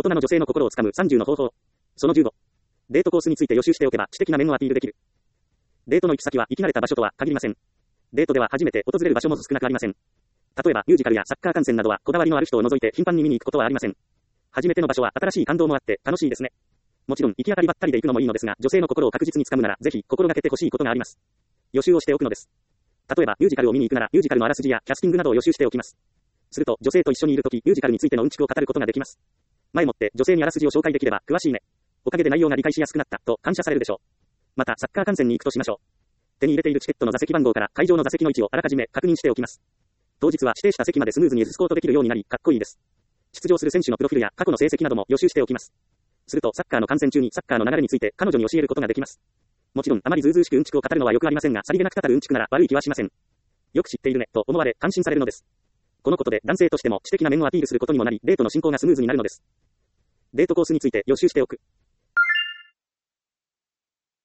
人の女性の心をつかむ30の方法。その15。デートコースについて予習しておけば知的な面をアピールできる。デートの行き先は行き慣れた場所とは限りません。デートでは初めて訪れる場所も少なくありません。例えばミュージカルやサッカー観戦などはこだわりのある人を除いて頻繁に見に行くことはありません。初めての場所は新しい感動もあって楽しいですね。もちろん行き当たりばったりで行くのもいいのですが、女性の心を確実につかむならぜひ心がけてほしいことがあります。予習をしておくのです。例えばミュージカルを見に行くならミュージカルのあらすじやキャスティングなどを予習しておきます。すると女性と一緒にいるときミュージカルについてのうんちくを語ることができます。前もって女性にあらすじを紹介できれば詳しいね。おかげで内容が理解しやすくなったと感謝されるでしょう。またサッカー観戦に行くとしましょう。手に入れているチケットの座席番号から会場の座席の位置をあらかじめ確認しておきます。当日は指定した席までスムーズにエスコートできるようになりかっこいいです。出場する選手のプロフィールや過去の成績なども予習しておきます。するとサッカーの観戦中にサッカーの流れについて彼女に教えることができます。もちろんあまりずうずうしくうんちくを語るのはよくありませんが、さりげなく語るうんちくなら悪い気はしません。よく知っているねと思われ感心されるのです。このことで男性としても知的な面をアピールすることにもなり、デートの進行がスムーズになるのです。デートコースについて予習しておく。